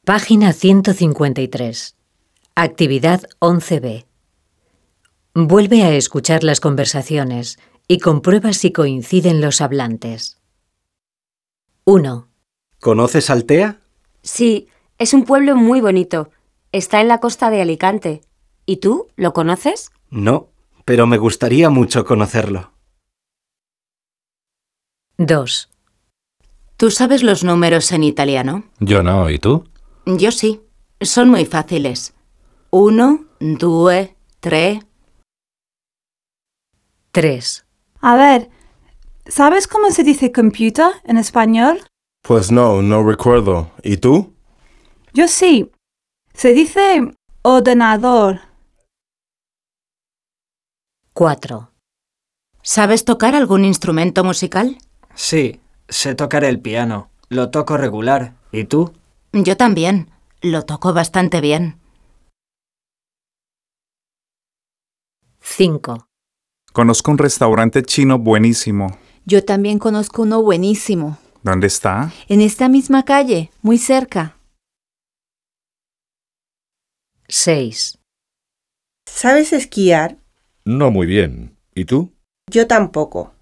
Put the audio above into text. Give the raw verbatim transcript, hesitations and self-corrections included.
Página ciento cincuenta y tres. Actividad once be. Vuelve a escuchar las conversaciones y comprueba si coinciden los hablantes. uno. ¿Conoces Altea? Sí, es un pueblo muy bonito. Está en la costa de Alicante. ¿Y tú? ¿Lo conoces? No, pero me gustaría mucho conocerlo. dos. ¿Tú sabes los números en italiano? Yo no, ¿y tú? Yo sí. Son muy fáciles. Uno, due, tre. tres. A ver, ¿sabes cómo se dice computer en español? Pues no, no recuerdo. ¿Y tú? Yo sí. Se dice ordenador. cuatro. ¿Sabes tocar algún instrumento musical? Sí, sé tocar el piano. Lo toco regular. ¿Y tú? Yo también. Lo toco bastante bien. cinco. Conozco un restaurante chino buenísimo. Yo también conozco uno buenísimo. ¿Dónde está? En esta misma calle, muy cerca. seis. ¿Sabes esquiar? No muy bien. ¿Y tú? Yo tampoco.